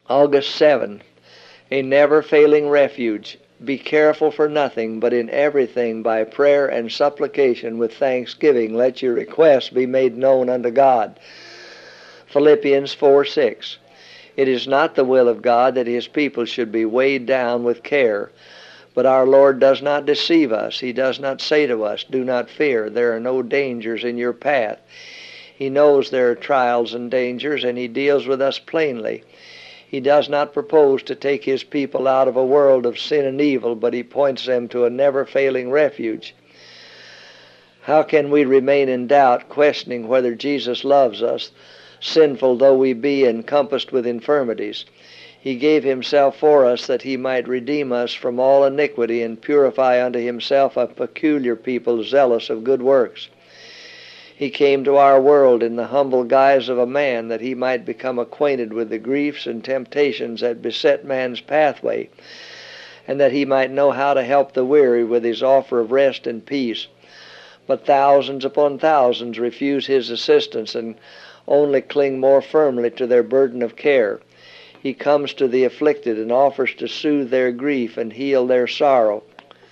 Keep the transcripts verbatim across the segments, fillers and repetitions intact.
August seventh, a never-failing refuge. Be careful for nothing, but in everything by prayer and supplication with thanksgiving let your requests be made known unto God. Philippians four six. It is not the will of God that His people should be weighed down with care, but our Lord does not deceive us. He does not say to us, do not fear, there are no dangers in your path. He knows there are trials and dangers, and He deals with us plainly. He does not propose to take His people out of a world of sin and evil, but He points them to a never-failing refuge. How can we remain in doubt, questioning whether Jesus loves us, sinful though we be, encompassed with infirmities? He gave Himself for us that He might redeem us from all iniquity and purify unto Himself a peculiar people zealous of good works. He came to our world in the humble guise of a man that He might become acquainted with the griefs and temptations that beset man's pathway, and that He might know how to help the weary with His offer of rest and peace. But thousands upon thousands refuse His assistance and only cling more firmly to their burden of care. He comes to the afflicted and offers to soothe their grief and heal their sorrow.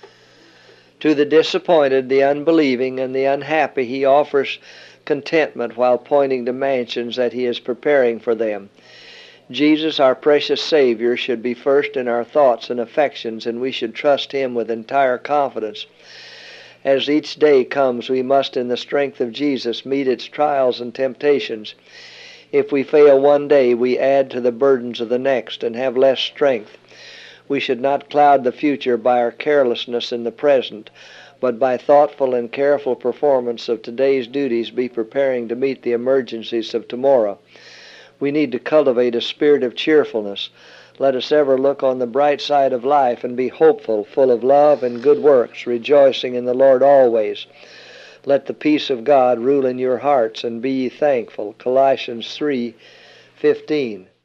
To the disappointed, the unbelieving, and the unhappy He offers contentment while pointing to mansions that He is preparing for them. Jesus, our precious Savior, should be first in our thoughts and affections, and we should trust Him with entire confidence. As each day comes, we must, in the strength of Jesus, meet its trials and temptations. If we fail one day, we add to the burdens of the next and have less strength. We should not cloud the future by our carelessness in the present, but by thoughtful and careful performance of today's duties be preparing to meet the emergencies of tomorrow. We need to cultivate a spirit of cheerfulness. Let us ever look on the bright side of life and be hopeful, full of love and good works, rejoicing in the Lord always. Let the peace of God rule in your hearts, and be ye thankful. Colossians three fifteen.